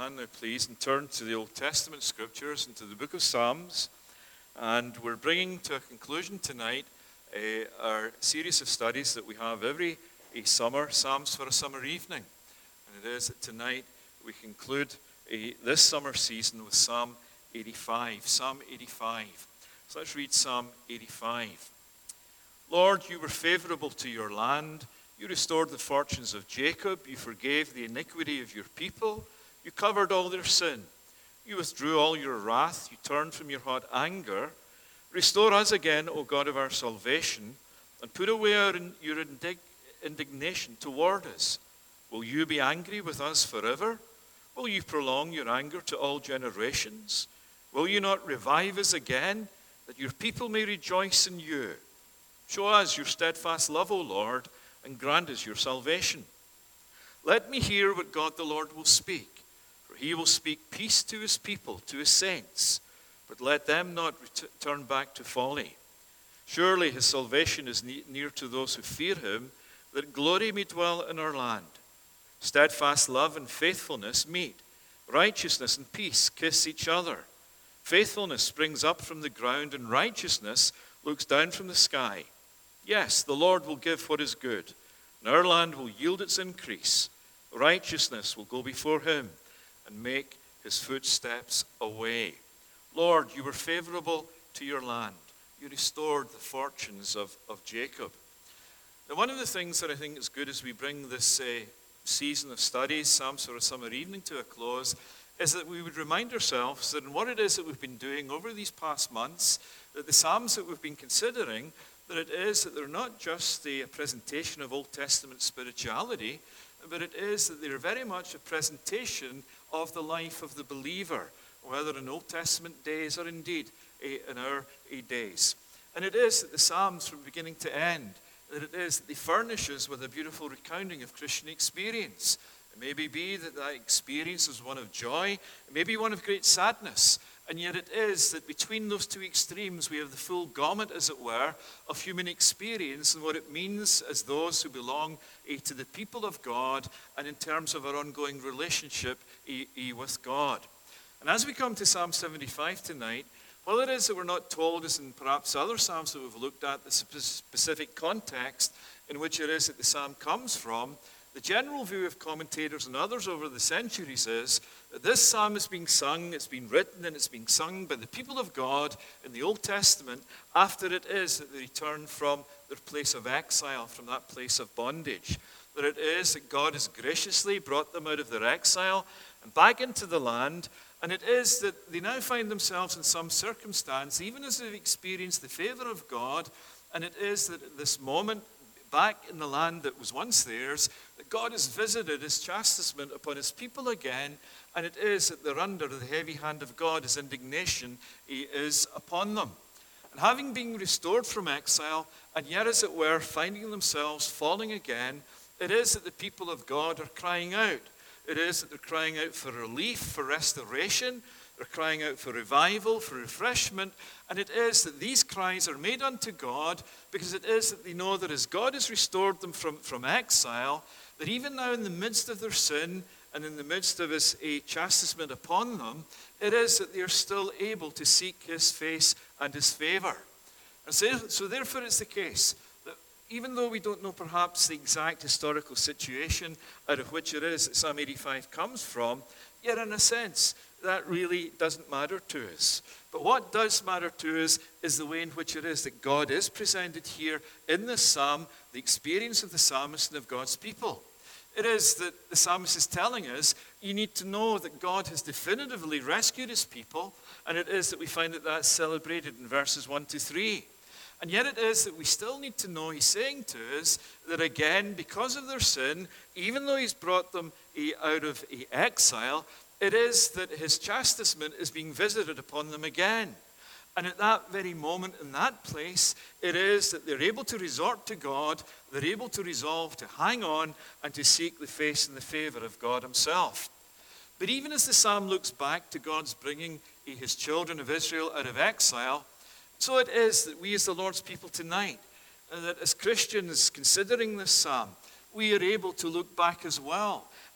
stand now, please, and turn to the Old Testament scriptures and to the book of Psalms. And we're bringing to a conclusion tonight our series of studies that we have every summer, Psalms for a Summer Evening. And it is that tonight we conclude this summer season with Psalm 85. Psalm 85. So let's read Psalm 85. Lord, you were favorable to your land. You restored the fortunes of Jacob. You forgave the iniquity of your people. You covered all their sin. You withdrew all your wrath. You turned from your hot anger. Restore us again, O God of our salvation, and put away your indignation toward us. Will you be angry with us forever? Will you prolong your anger to all generations? Will you not revive us again, that your people may rejoice in you? Show us your steadfast love, O Lord, and grant us your salvation. Let me hear what God the Lord will speak, for he will speak peace to his people, to his saints, but let them not turn back to folly. Surely his salvation is near to those who fear him, that glory may dwell in our land. Steadfast love and faithfulness meet. Righteousness and peace kiss each other. Faithfulness springs up from the ground, and righteousness looks down from the sky. Yes, the Lord will give what is good, and our land will yield its increase. Righteousness will go before him and make his footsteps a way. Lord, you were favorable to your land. You restored the fortunes of Jacob. Now, one of the things that I think is good as we bring this season of studies, Psalms for a Summer Evening, to a close, is that we would remind ourselves that in what it is that we've been doing over these past months, that the Psalms that we've been considering, that it is that they're not just a presentation of Old Testament spirituality, but it is that they're very much a presentation of the life of the believer, whether in Old Testament days or indeed in our days. And it is that the Psalms, from beginning to end, that it is that they furnish us with a beautiful recounting of Christian experience. It may be that experience is one of joy, it may be one of great sadness, and yet it is that between those two extremes we have the full gamut, as it were, of human experience and what it means as those who belong to the people of God and in terms of our ongoing relationship with God. And as we come to Psalm 75 tonight, while it is that we're not told, as in perhaps other Psalms that we've looked at, the specific context in which it is that the Psalm comes from, the general view of commentators and others over the centuries is that this psalm is being sung, it's been written and it's being sung by the people of God in the Old Testament after it is that they return from their place of exile, from that place of bondage. That it is that God has graciously brought them out of their exile and back into the land, and it is that they now find themselves in some circumstance, even as they've experienced the favor of God, and it is that at this moment, back in the land that was once theirs, that God has visited his chastisement upon his people again, and it is that they're under the heavy hand of God, his indignation is upon them. And having been restored from exile, and yet as it were, finding themselves falling again, it is that the people of God are crying out. It is that they're crying out for relief, for restoration. They're crying out for revival, for refreshment. And it is that these cries are made unto God because it is that they know that as God has restored them from exile, that even now in the midst of their sin and in the midst of his chastisement upon them, it is that they are still able to seek his face and his favor. And so therefore it's the case that even though we don't know perhaps the exact historical situation out of which it is that Psalm 85 comes from, yet in a sense, that really doesn't matter to us. But what does matter to us is the way in which it is that God is presented here in this psalm, the experience of the psalmist and of God's people. It is that the psalmist is telling us, you need to know that God has definitively rescued his people, and it is that we find that that's celebrated in verses 1 to 3. And yet it is that we still need to know, he's saying to us, that again, because of their sin, even though he's brought them out of exile, it is that his chastisement is being visited upon them again. And at that very moment, in that place, it is that they're able to resort to God, they're able to resolve to hang on and to seek the face and the favor of God himself. But even as the psalm looks back to God's bringing his children of Israel out of exile, so it is that we as the Lord's people tonight, that as Christians considering this psalm, we are able to look back as well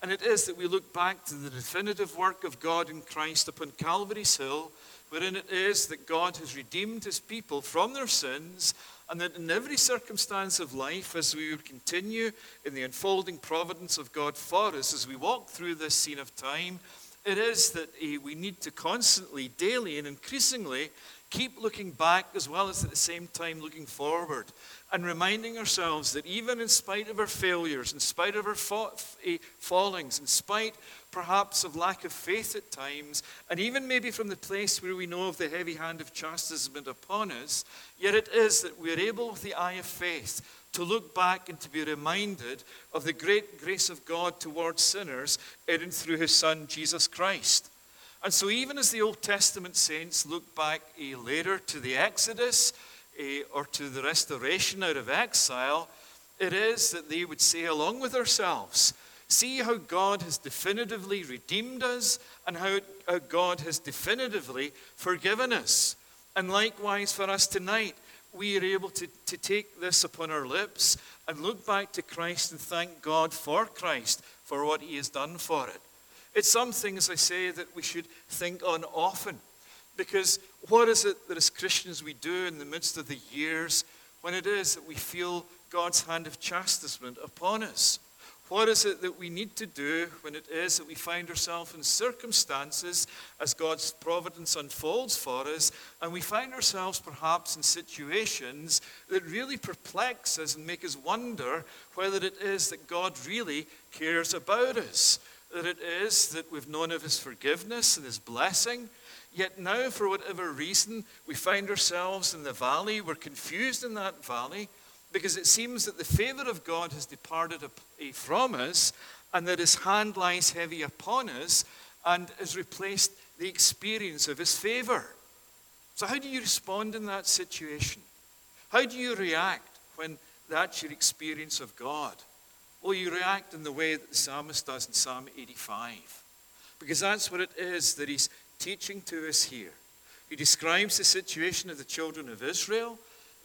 And it is that we look back to the definitive work of God in Christ upon Calvary's Hill, wherein it is that God has redeemed his people from their sins, and that in every circumstance of life, as we would continue in the unfolding providence of God for us, as we walk through this scene of time, it is that we need to constantly, daily, and increasingly keep looking back as well as at the same time looking forward, and reminding ourselves that even in spite of our failures, in spite of our fallings, in spite perhaps of lack of faith at times, and even maybe from the place where we know of the heavy hand of chastisement upon us, yet it is that we are able with the eye of faith to look back and to be reminded of the great grace of God towards sinners in and through his Son, Jesus Christ. And so even as the Old Testament saints look back later to the Exodus or to the restoration out of exile, it is that they would say along with ourselves, see how God has definitively redeemed us and how God has definitively forgiven us. And likewise for us tonight, we are able to take this upon our lips and look back to Christ and thank God for Christ for what he has done for it. It's something, as I say, that we should think on often. Because what is it that as Christians we do in the midst of the years when it is that we feel God's hand of chastisement upon us? What is it that we need to do when it is that we find ourselves in circumstances as God's providence unfolds for us, and we find ourselves perhaps in situations that really perplex us and make us wonder whether it is that God really cares about us, that it is that we've known of his forgiveness and his blessing, yet now for whatever reason we find ourselves in the valley, we're confused in that valley, because it seems that the favor of God has departed from us, and that his hand lies heavy upon us, and has replaced the experience of his favor. So how do you respond in that situation? How do you react when that's your experience of God? Well, you react in the way that the psalmist does in Psalm 85, because that's what it is that he's teaching to us here. He describes the situation of the children of Israel,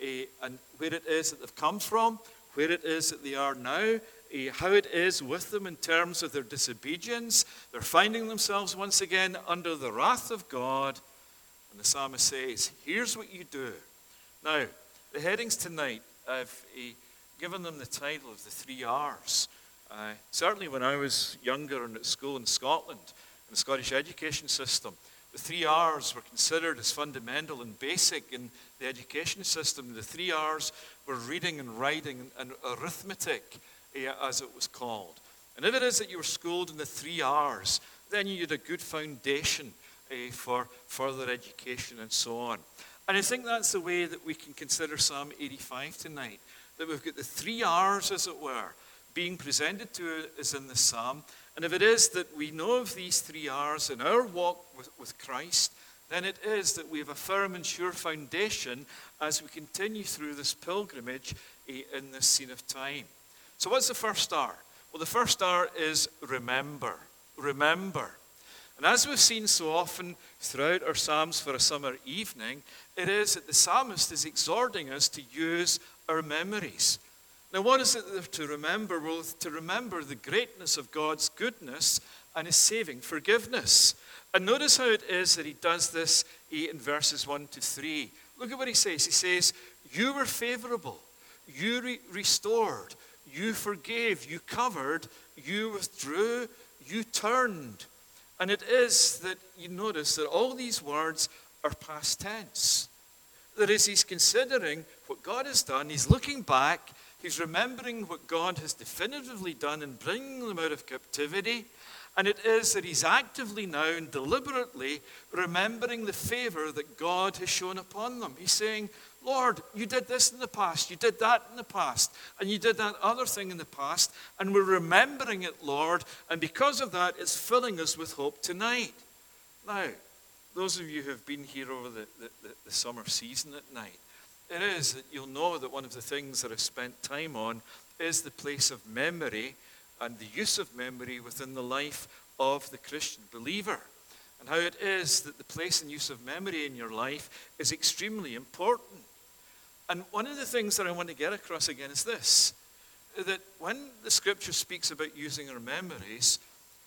and where it is that they've come from, where it is that they are now, how it is with them in terms of their disobedience. They're finding themselves once again under the wrath of God. And the psalmist says, here's what you do. Now, the headings tonight, I've given them the title of the 3 R's. Certainly when I was younger and at school in Scotland, in the Scottish education system, the 3 R's were considered as fundamental and basic in the education system. The 3 R's were reading and writing and arithmetic, as it was called. And if it is that you were schooled in the 3 R's, then you had a good foundation for further education and so on. And I think that's the way that we can consider Psalm 85 tonight, that we've got the 3 R's, as it were, being presented to us in the psalm. And if it is that we know of these 3 R's in our walk with Christ, then it is that we have a firm and sure foundation as we continue through this pilgrimage in this scene of time. So what's the first R? Well, the first R is remember. Remember. And as we've seen so often throughout our Psalms for a summer evening, it is that the psalmist is exhorting us to use our memories. Now, what is it to remember? Well, to remember the greatness of God's goodness and his saving forgiveness. And notice how it is that he does this in verses 1 to 3. Look at what he says. He says, you were favorable, you restored, you forgave, you covered, you withdrew, you turned. And it is that you notice that all these words are past tense. That is, he's considering what God has done, he's looking back, he's remembering what God has definitively done in bringing them out of captivity. And it is that he's actively now and deliberately remembering the favor that God has shown upon them. He's saying, Lord, you did this in the past, you did that in the past, and you did that other thing in the past, and we're remembering it, Lord, and because of that, it's filling us with hope tonight. Now, those of you who have been here over the summer season at night, it is that you'll know that one of the things that I've spent time on is the place of memory and the use of memory within the life of the Christian believer. And how it is that the place and use of memory in your life is extremely important. And one of the things that I want to get across again is this, that when the scripture speaks about using our memories,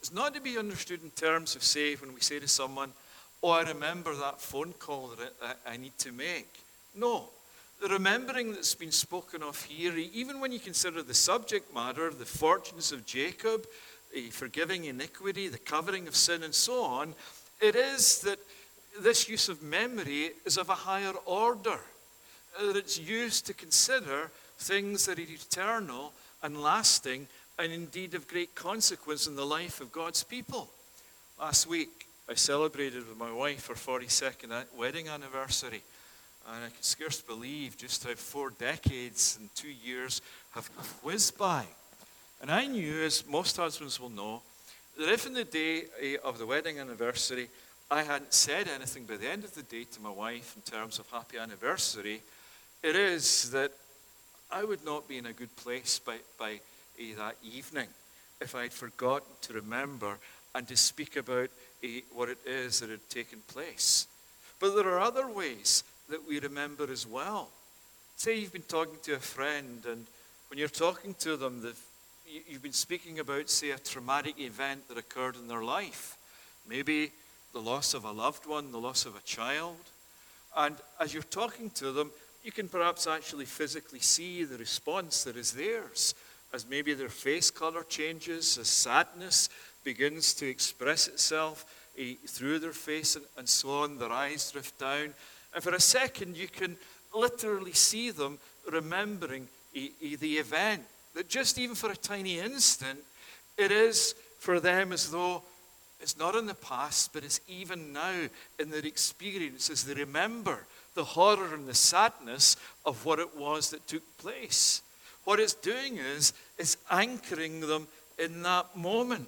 It's not to be understood in terms of, say, when we say to someone, oh, I remember that phone call that I need to make. No. The remembering that's been spoken of here, even when you consider the subject matter, the fortunes of Jacob, forgiving iniquity, the covering of sin, and so on, it is that this use of memory is of a higher order. That it's used to consider things that are eternal and lasting and indeed of great consequence in the life of God's people. Last week, I celebrated with my wife her 42nd wedding anniversary. And I can scarce believe just how 4 decades and 2 years have whizzed by. And I knew, as most husbands will know, that if in the day of the wedding anniversary I hadn't said anything by the end of the day to my wife in terms of happy anniversary, it is that I would not be in a good place by that evening if I'd forgotten to remember and to speak about what it is that had taken place. But there are other ways that we remember as well. Say you've been talking to a friend, and when you're talking to them, you've been speaking about, say, a traumatic event that occurred in their life. Maybe the loss of a loved one, the loss of a child. And as you're talking to them, you can perhaps actually physically see the response that is theirs, as maybe their face color changes, as sadness begins to express itself through their face and so on, their eyes drift down. And for a second, you can literally see them remembering the event. That just even for a tiny instant, it is for them as though it's not in the past, but it's even now in their experience as they remember the horror and the sadness of what it was that took place. What it's doing is anchoring them in that moment.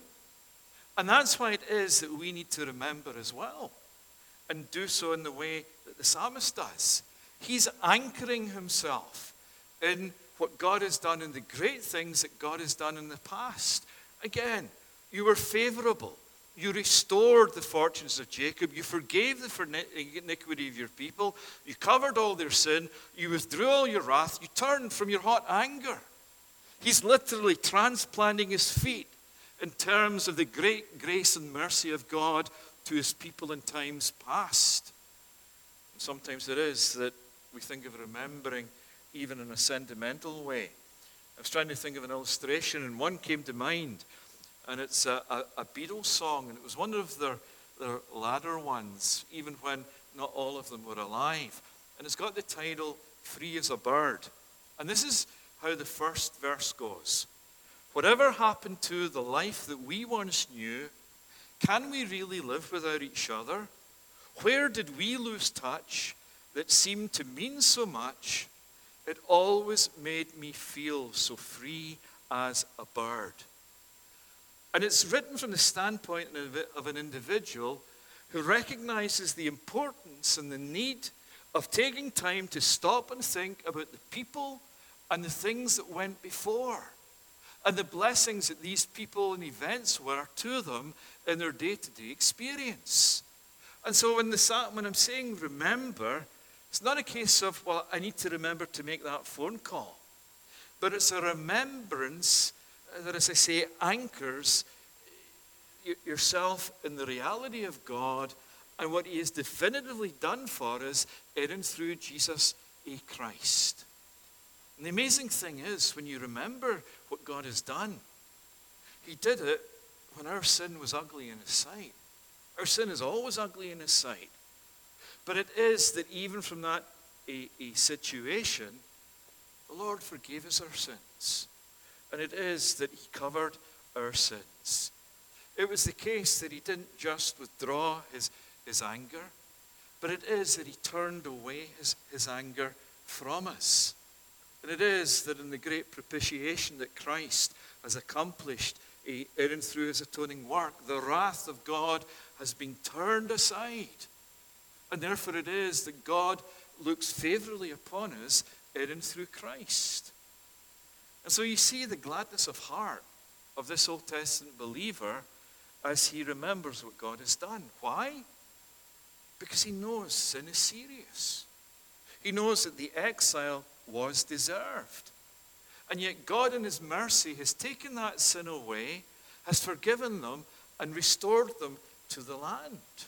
And that's why it is that we need to remember as well, and do so in the way that the psalmist does. He's anchoring himself in what God has done and the great things that God has done in the past. Again, you were favorable. You restored the fortunes of Jacob. You forgave the iniquity of your people. You covered all their sin. You withdrew all your wrath. You turned from your hot anger. He's literally transplanting his feet in terms of the great grace and mercy of God to his people in times past. Sometimes it is that we think of remembering even in a sentimental way. I was trying to think of an illustration, and one came to mind. And it's a Beatles song, and it was one of their latter ones, even when not all of them were alive. And it's got the title, Free as a Bird. And this is how the first verse goes. Whatever happened to the life that we once knew, can we really live without each other? Where did we lose touch that seemed to mean so much? It always made me feel so free as a bird. And it's written from the standpoint of an individual who recognizes the importance and the need of taking time to stop and think about the people and the things that went before, and the blessings that these people and events were to them in their day-to-day experience. And so when I'm saying remember, it's not a case of, well, I need to remember to make that phone call. But it's a remembrance that, as I say, anchors yourself in the reality of God and what he has definitively done for us in and through Jesus Christ. And the amazing thing is, when you remember what God has done, he did it when our sin was ugly in his sight. Our sin is always ugly in his sight. But it is that even from that a situation, the Lord forgave us our sins. And it is that he covered our sins. It was the case that he didn't just withdraw his anger, but it is that he turned away his anger from us. And it is that in the great propitiation that Christ has accomplished in and through his atoning work, the wrath of God has been turned aside. And therefore it is that God looks favorably upon us in and through Christ. And so you see the gladness of heart of this Old Testament believer as he remembers what God has done. Why? Because he knows sin is serious. He knows that the exile was deserved. And yet God in his mercy has taken that sin away, has forgiven them, and restored them to the land.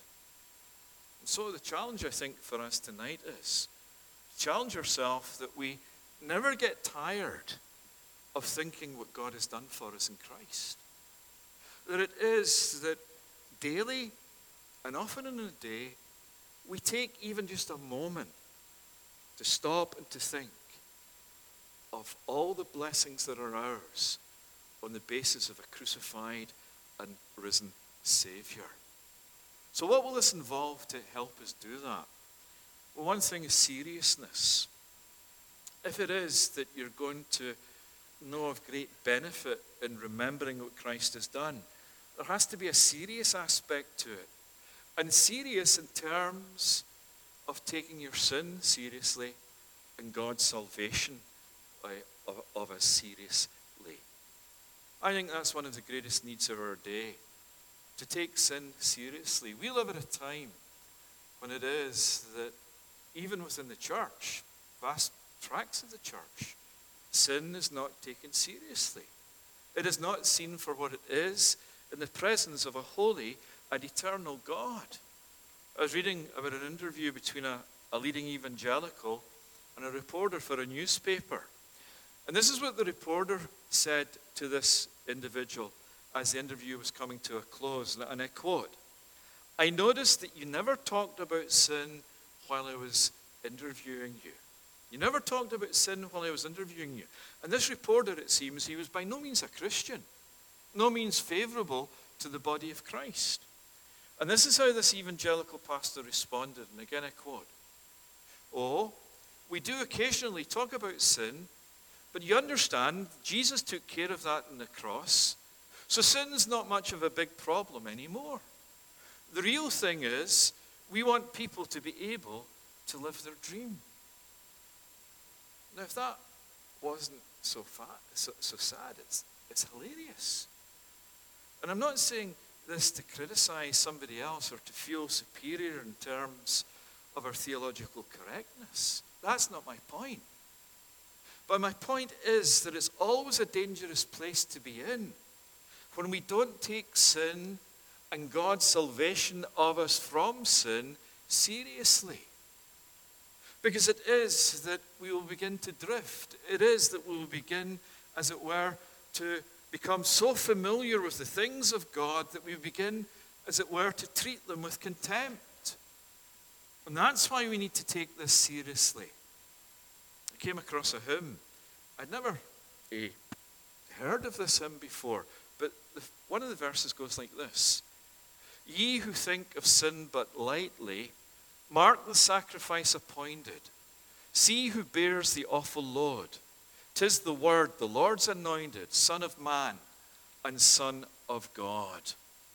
And so the challenge, I think, for us tonight is challenge ourselves that we never get tired of thinking what God has done for us in Christ. That it is that daily and often in a day, we take even just a moment to stop and to think of all the blessings that are ours on the basis of a crucified and risen Savior. So what will this involve to help us do that? Well, one thing is seriousness. If it is that you're going to know of great benefit in remembering what Christ has done, there has to be a serious aspect to it. And serious in terms of taking your sin seriously and God's salvation of us seriously. I think that's one of the greatest needs of our day, to take sin seriously. We live at a time when it is that even within the church, vast tracts of the church, sin is not taken seriously. It is not seen for what it is in the presence of a holy and eternal God. I was reading about an interview between a leading evangelical and a reporter for a newspaper. And this is what the reporter said to this individual as the interview was coming to a close. And I quote, "I noticed that you never talked about sin while I was interviewing you. You never talked about sin while I was interviewing you." And this reporter, it seems, he was by no means a Christian, no means favorable to the body of Christ. And this is how this evangelical pastor responded. And again I quote, "Oh, we do occasionally talk about sin, but you understand, Jesus took care of that on the cross. So sin's not much of a big problem anymore. The real thing is, we want people to be able to live their dream." Now, if that wasn't so sad, it's hilarious. And I'm not saying this to criticize somebody else or to feel superior in terms of our theological correctness. That's not my point. But my point is that it's always a dangerous place to be in when we don't take sin and God's salvation of us from sin seriously. Because it is that we will begin to drift. It is that we will begin, as it were, to become so familiar with the things of God that we begin, as it were, to treat them with contempt. And that's why we need to take this seriously. I came across a hymn. I'd never heard of this hymn before, but one of the verses goes like this: "Ye who think of sin but lightly, mark the sacrifice appointed. See who bears the awful load. 'Tis the Word, the Lord's anointed, Son of Man and Son of God."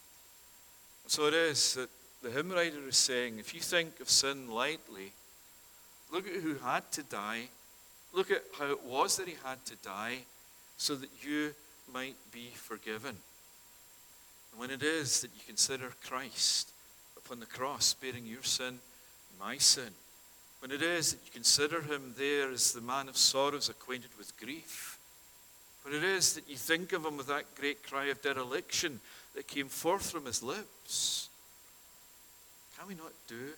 So it is that the hymn writer is saying, if you think of sin lightly, look at who had to die. Look at how it was that he had to die so that you might be forgiven. And when it is that you consider Christ upon the cross bearing your sin and my sin, when it is that you consider him there as the man of sorrows acquainted with grief, when it is that you think of him with that great cry of dereliction that came forth from his lips, can we not do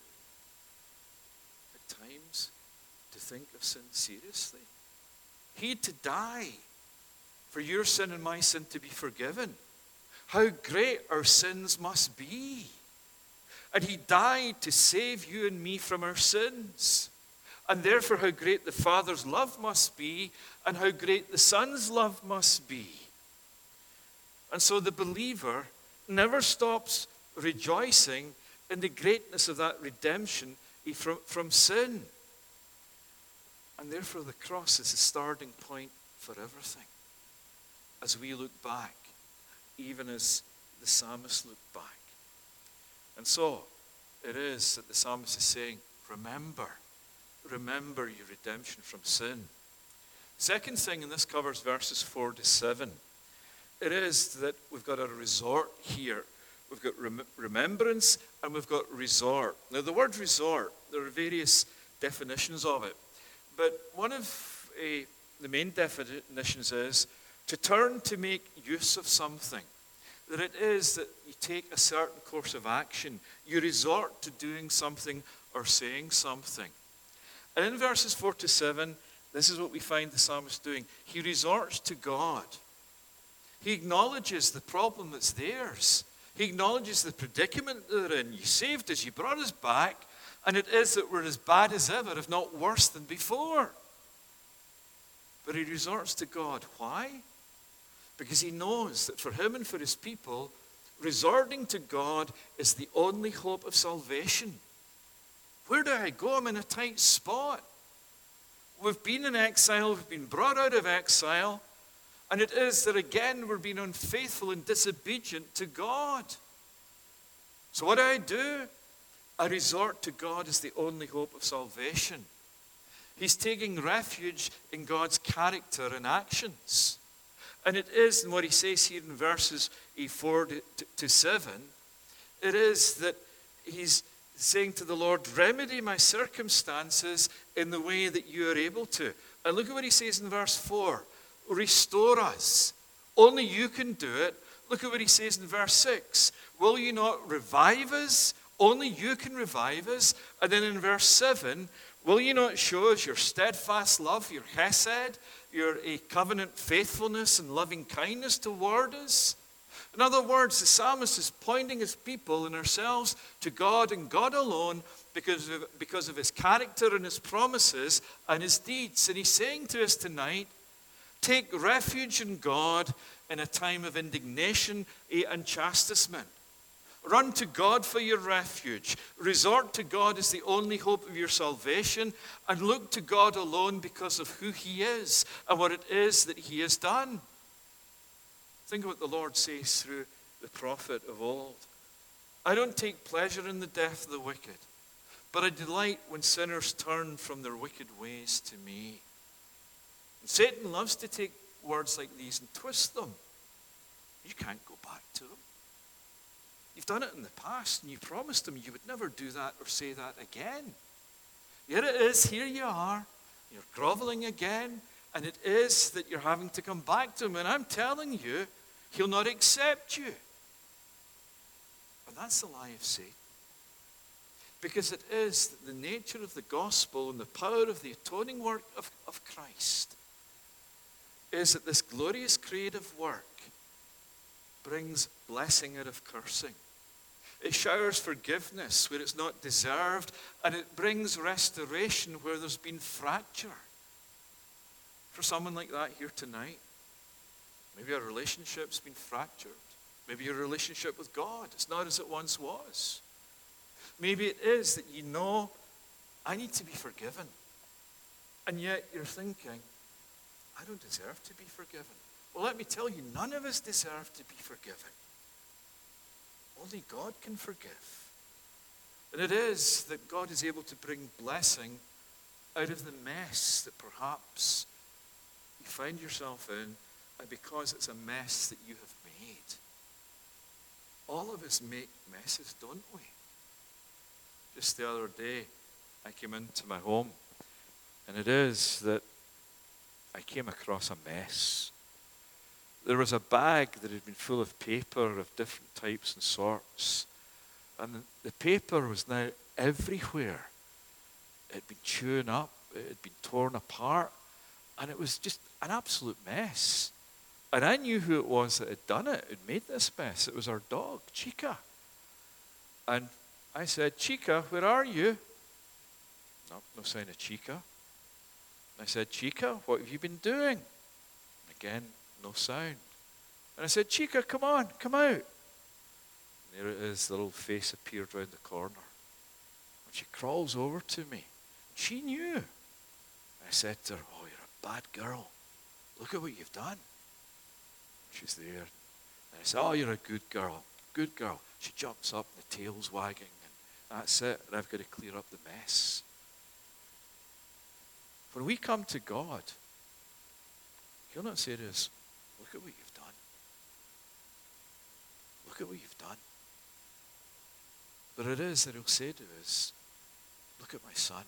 at times to think of sin seriously? He had to die for your sin and my sin to be forgiven. How great our sins must be. And he died to save you and me from our sins. And therefore how great the Father's love must be and how great the Son's love must be. And so the believer never stops rejoicing in the greatness of that redemption from sin. And therefore the cross is the starting point for everything. As we look back, even as the psalmist looked back. And so it is that the psalmist is saying, remember your redemption from sin. Second thing, and this covers verses 4 to 7, it is that we've got a resort here. We've got remembrance and we've got resort. Now the word resort, there are various definitions of it. But one of the main definitions is to turn to make use of something. that it is that you take a certain course of action. You resort to doing something or saying something. And in verses 4 to 7, this is what we find the psalmist doing. He resorts to God. He acknowledges the problem that's theirs. He acknowledges the predicament they're in. You saved us, you brought us back, and it is that we're as bad as ever, if not worse than before. But he resorts to God. Why? Because he knows that for him and for his people, resorting to God is the only hope of salvation. Where do I go? I'm in a tight spot. We've been in exile, we've been brought out of exile, and it is that again we're being unfaithful and disobedient to God. So what do? I resort to God as the only hope of salvation. He's taking refuge in God's character and actions. And it is, and what he says here in verses 4 to 7, it is that he's saying to the Lord, remedy my circumstances in the way that you are able to. And look at what he says in verse 4. Restore us. Only you can do it. Look at what he says in verse 6. Will you not revive us? Only you can revive us. And then in verse 7, will you not show us your steadfast love, your chesed, your covenant faithfulness and loving kindness toward us? In other words, the psalmist is pointing his people and ourselves to God and God alone because of his character and his promises and his deeds. And he's saying to us tonight, take refuge in God in a time of indignation and chastisement. Run to God for your refuge. Resort to God as the only hope of your salvation. And look to God alone because of who he is and what it is that he has done. Think of what the Lord says through the prophet of old. I don't take pleasure in the death of the wicked, but I delight when sinners turn from their wicked ways to me. And Satan loves to take words like these and twist them. You can't go back to them. You've done it in the past, and you promised him you would never do that or say that again. Here it is, here you are. You're groveling again, and it is that you're having to come back to him. And I'm telling you, he'll not accept you. And that's the lie of Satan. Because it is the nature of the gospel and the power of the atoning work of Christ is that this glorious creative work brings blessing out of cursing. It showers forgiveness where it's not deserved, and it brings restoration where there's been fracture. For someone like that here tonight, maybe a relationship's been fractured. Maybe your relationship with God is not as it once was. Maybe it is that you know, I need to be forgiven. And yet you're thinking, I don't deserve to be forgiven. Well, let me tell you, none of us deserve to be forgiven. Only God can forgive. And it is that God is able to bring blessing out of the mess that perhaps you find yourself in, and because it's a mess that you have made. All of us make messes, don't we? Just the other day, I came into my home, and it is that I came across a mess. There was a bag that had been full of paper of different types and sorts. And the paper was now everywhere. It had been chewed up, it had been torn apart, and it was just an absolute mess. And I knew who it was that had done it, had made this mess. It was our dog, Chica. And I said, Chica, where are you? No sign of Chica. I said, Chica, what have you been doing? Again, no sound. And I said, Chica, come on, come out. And there it is, the little face appeared round the corner. And she crawls over to me. She knew. I said to her, oh, you're a bad girl. Look at what you've done. She's there. And I said, oh, you're a good girl. Good girl. She jumps up, the tail's wagging. And that's it. And I've got to clear up the mess. When we come to God, he'll not say to us, look at what you've done. Look at what you've done. But it is that he'll say to us, look at my son.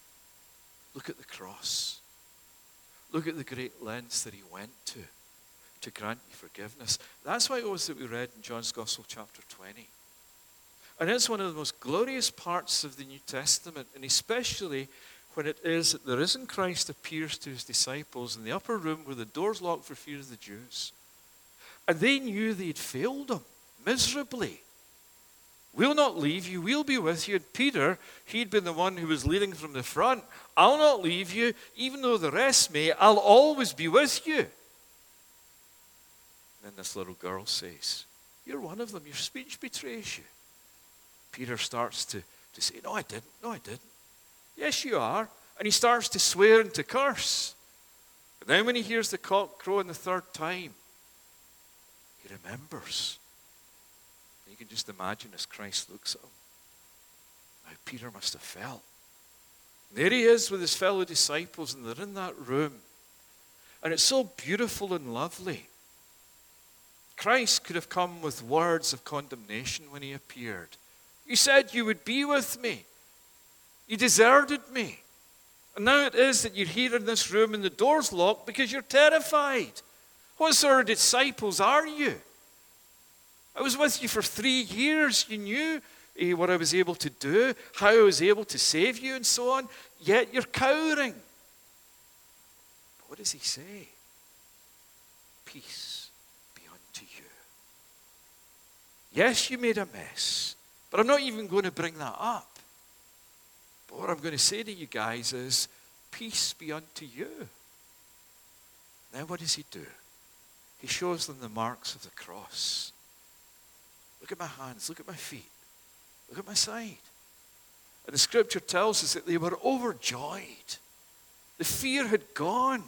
Look at the cross. Look at the great lengths that he went to to grant you forgiveness. That's why it was that we read in John's Gospel, chapter 20. And it's one of the most glorious parts of the New Testament, and especially when it is that the risen Christ appears to his disciples in the upper room where the door's locked for fear of the Jews. And they knew they'd failed him miserably. We'll not leave you, we'll be with you. And Peter, he'd been the one who was leading from the front. I'll not leave you, even though the rest may, I'll always be with you. And then this little girl says, you're one of them, your speech betrays you. Peter starts to say, no, I didn't. Yes, you are. And he starts to swear and to curse. And then when he hears the cock crowing the third time, he remembers. And you can just imagine as Christ looks at him, how Peter must have felt. And there he is with his fellow disciples, and they're in that room. And it's so beautiful and lovely. Christ could have come with words of condemnation when he appeared. You said you would be with me. You deserted me. And now it is that you're here in this room and the door's locked because you're terrified. What sort of disciples are you? I was with you for 3 years. You knew what I was able to do, how I was able to save you and so on. Yet you're cowering. But what does he say? Peace be unto you. Yes, you made a mess. But I'm not even going to bring that up. But what I'm going to say to you guys is, peace be unto you. Now what does he do? He shows them the marks of the cross. Look at my hands, look at my feet, look at my side. And the scripture tells us that they were overjoyed. The fear had gone.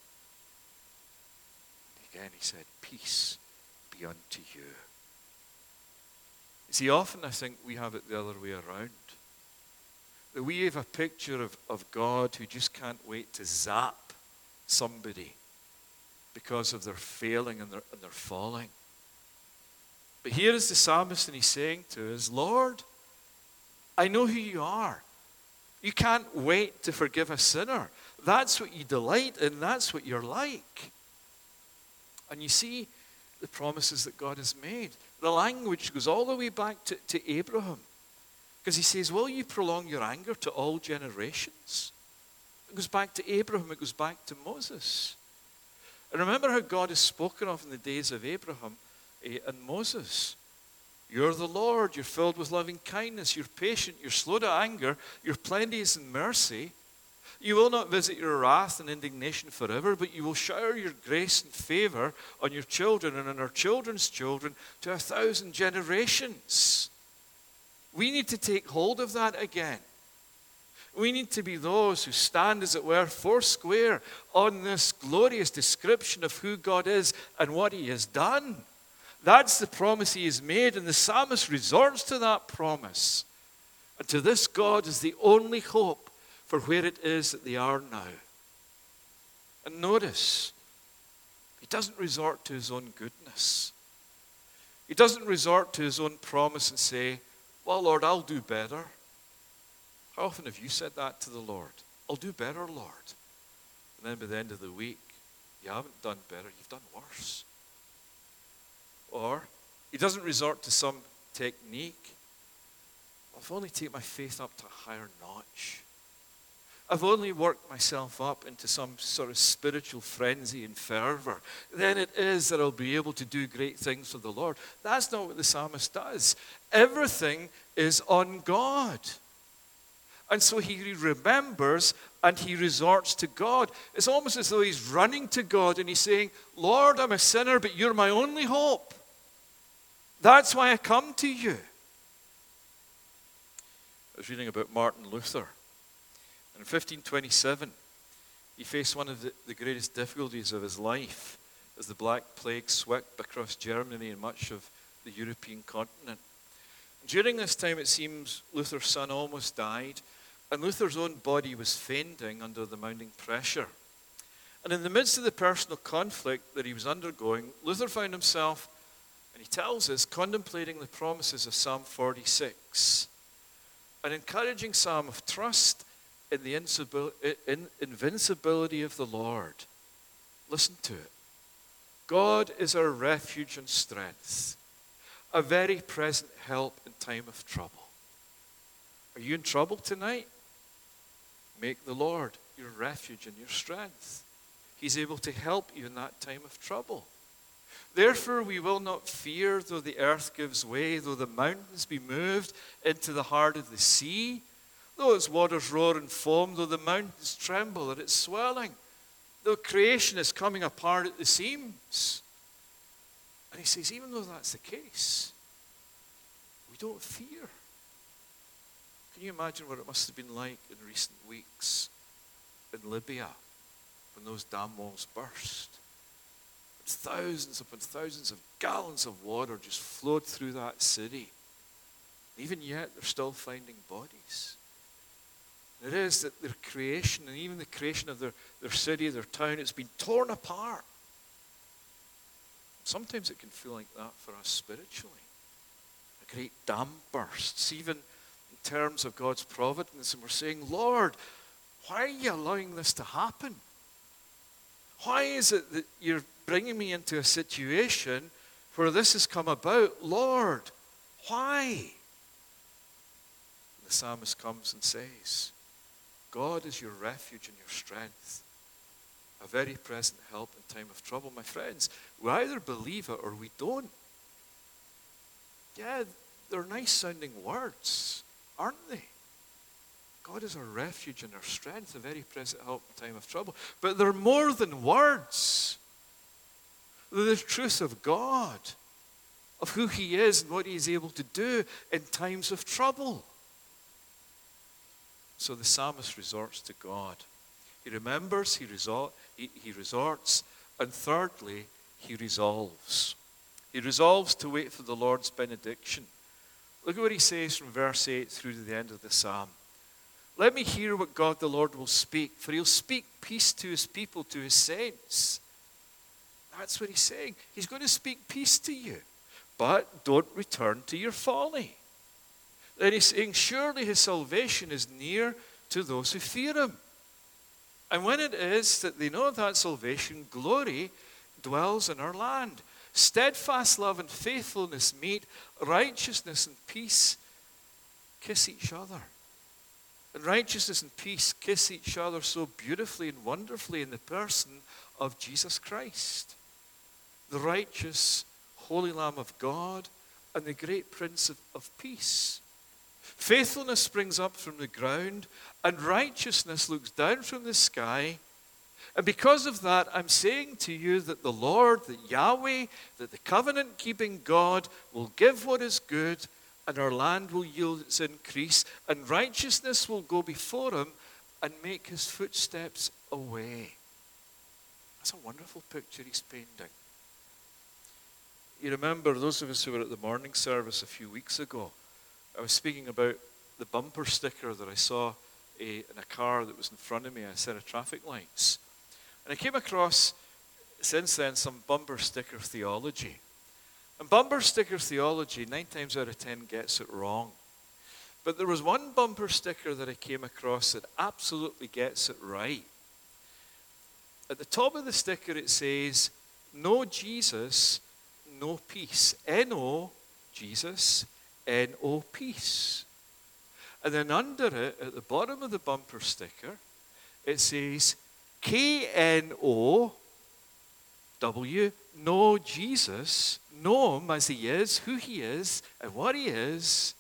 And again he said, peace be unto you. You see, often I think we have it the other way around. That we have a picture of God who just can't wait to zap somebody because of their failing and their falling. But here is the psalmist, and he's saying to us, Lord, I know who you are. You can't wait to forgive a sinner. That's what you delight in. That's what you're like. And you see the promises that God has made. The language goes all the way back to Abraham. Because he says, will you prolong your anger to all generations? It goes back to Abraham. It goes back to Moses. And remember how God is spoken of in the days of Abraham and Moses. You're the Lord. You're filled with loving kindness. You're patient. You're slow to anger. You're plenteous in mercy. You will not visit your wrath and indignation forever, but you will shower your grace and favor on your children and on our children's children to 1,000 generations. We need to take hold of that again. We need to be those who stand, as it were, foursquare on this glorious description of who God is and what he has done. That's the promise he has made, and the psalmist resorts to that promise. And to this God is the only hope for where it is that they are now. And notice, he doesn't resort to his own goodness. He doesn't resort to his own promise and say, well, Lord, I'll do better. How often have you said that to the Lord? I'll do better, Lord. And then by the end of the week, you haven't done better, you've done worse. Or he doesn't resort to some technique. I've only taken my faith up to a higher notch. I've only worked myself up into some sort of spiritual frenzy and fervor. Then it is that I'll be able to do great things for the Lord. That's not what the psalmist does. Everything is on God. And so he remembers and he resorts to God. It's almost as though he's running to God and he's saying, Lord, I'm a sinner, but you're my only hope. That's why I come to you. I was reading about Martin Luther. In 1527, he faced one of the greatest difficulties of his life as the Black Plague swept across Germany and much of the European continent. During this time, it seems Luther's son almost died, and Luther's own body was fainting under the mounting pressure. And in the midst of the personal conflict that he was undergoing, Luther found himself, and he tells us, contemplating the promises of Psalm 46, an encouraging psalm of trust in the invincibility of the Lord. Listen to it. God is our refuge and strength, a very present help in time of trouble. Are you in trouble tonight? Make the Lord your refuge and your strength. He's able to help you in that time of trouble. Therefore we will not fear, though the earth gives way, though the mountains be moved into the heart of the sea, though its waters roar and foam, though the mountains tremble at its swelling, though creation is coming apart at the seams. And he says, even though that's the case, we don't fear. Can you imagine what it must have been like in recent weeks in Libya when those dam walls burst? And thousands upon thousands of gallons of water just flowed through that city. Even yet, they're still finding bodies. It is that their creation, and even the creation of their city, their town, it's been torn apart. Sometimes it can feel like that for us spiritually. A great dam bursts, even in terms of God's providence, and we're saying, Lord, why are you allowing this to happen? Why is it that you're bringing me into a situation where this has come about? Lord, why? The psalmist comes and says, God is your refuge and your strength, a very present help in time of trouble. My friends, we either believe it or we don't. Yeah, they're nice sounding words, aren't they? God is our refuge and our strength, a very present help in time of trouble. But they're more than words. They're the truth of God, of who he is and what he is able to do in times of trouble. So the psalmist resorts to God. He remembers, he resorts, and thirdly, he resolves. He resolves to wait for the Lord's benediction. Look at what he says from verse 8 through to the end of the psalm. Let me hear what God the Lord will speak, for he'll speak peace to his people, to his saints. That's what he's saying. He's going to speak peace to you, but don't return to your folly. Then he's saying, surely his salvation is near to those who fear him. And when it is that they know that salvation, glory dwells in our land. Steadfast love and faithfulness meet, righteousness and peace kiss each other. And righteousness and peace kiss each other so beautifully and wonderfully in the person of Jesus Christ, the righteous, holy Lamb of God and the great Prince of Peace. Faithfulness springs up from the ground, and righteousness looks down from the sky. And because of that, I'm saying to you that the Lord, that Yahweh, that the covenant-keeping God will give what is good, and our land will yield its increase, and righteousness will go before him and make his footsteps a way. That's a wonderful picture he's painting. You remember, those of us who were at the morning service a few weeks ago, I was speaking about the bumper sticker that I saw in a car that was in front of me, a set of traffic lights. And I came across, since then, some bumper sticker theology. And bumper sticker theology, 9 times out of 10, gets it wrong. But there was one bumper sticker that I came across that absolutely gets it right. At the top of the sticker it says, no Jesus, no peace. N-O, Jesus, N-O, peace. And then under it, at the bottom of the bumper sticker, it says, K-N-O-W, know Jesus, know him as he is, who he is, and what he is.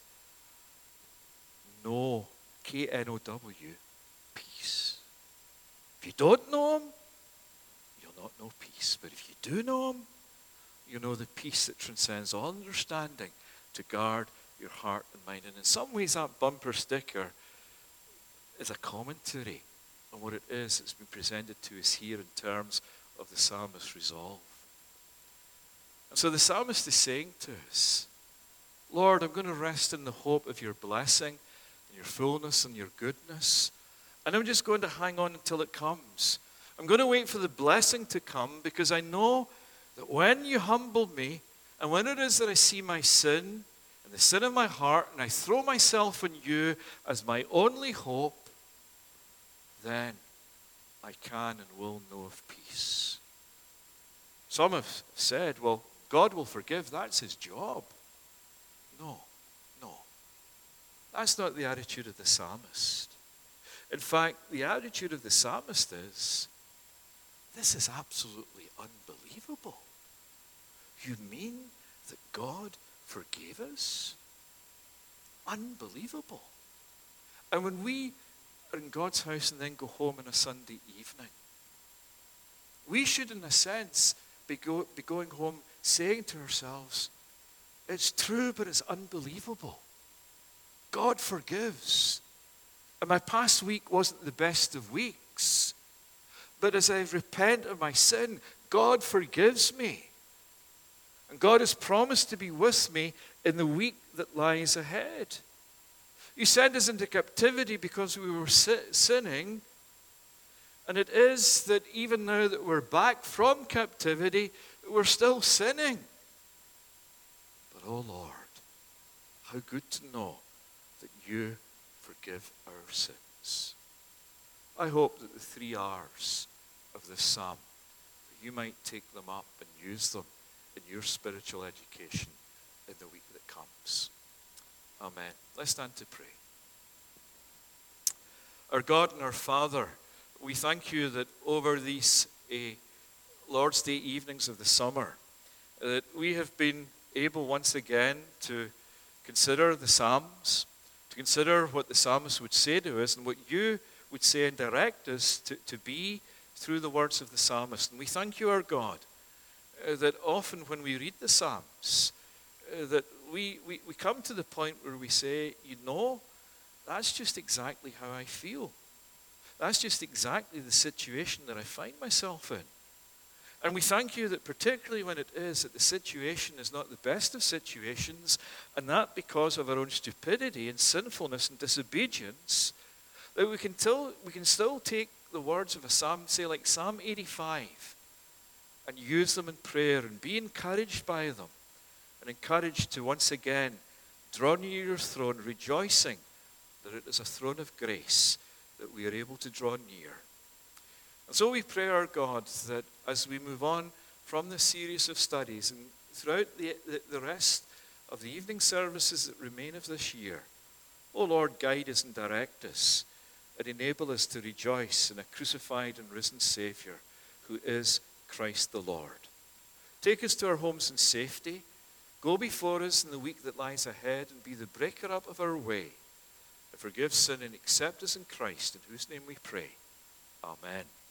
Know, K-N-O-W, peace. If you don't know him, you'll not know peace. But if you do know him, you know the peace that transcends all understanding to guard your heart and mind. And in some ways, that bumper sticker is a commentary on what it is that's been presented to us here in terms of the psalmist's resolve. And so the psalmist is saying to us, Lord, I'm going to rest in the hope of your blessing and your fullness and your goodness. And I'm just going to hang on until it comes. I'm going to wait for the blessing to come because I know that when you humble me and when it is that I see my sin and the sin of my heart and I throw myself on you as my only hope, then I can and will know of peace. Some have said, well, God will forgive. That's his job. No, no. That's not the attitude of the psalmist. In fact, the attitude of the psalmist is, this is absolutely unbelievable. You mean that God forgave us? Unbelievable. And when we are in God's house and then go home on a Sunday evening, we should, in a sense, be going home saying to ourselves, it's true, but it's unbelievable. God forgives. And my past week wasn't the best of weeks. But as I repent of my sin, God forgives me. And God has promised to be with me in the week that lies ahead. You sent us into captivity because we were sinning. And it is that even now that we're back from captivity, we're still sinning. But oh Lord, how good to know that you forgive our sins. I hope that the 3 R's of this psalm, that you might take them up and use them in your spiritual education in the week that comes. Amen. Let's stand to pray. Our God and our Father, we thank you that over these Lord's Day evenings of the summer, that we have been able once again to consider the Psalms, to consider what the psalmist would say to us and what you would say and direct us to be through the words of the psalmist. And we thank you, our God, that often when we read the Psalms, that we come to the point where we say, you know, that's just exactly how I feel. That's just exactly the situation that I find myself in. And we thank you that particularly when it is that the situation is not the best of situations, and that because of our own stupidity and sinfulness and disobedience, that we can still take the words of a psalm, say like Psalm 85, and use them in prayer and be encouraged by them, and encouraged to once again draw near your throne, rejoicing that it is a throne of grace that we are able to draw near. And so we pray, our God, that as we move on from this series of studies and throughout the rest of the evening services that remain of this year, oh Lord, guide us and direct us and enable us to rejoice in a crucified and risen Savior who is Christ the Lord. Take us to our homes in safety. Go before us in the week that lies ahead and be the breaker up of our way. And forgive sin and accept us in Christ, in whose name we pray. Amen.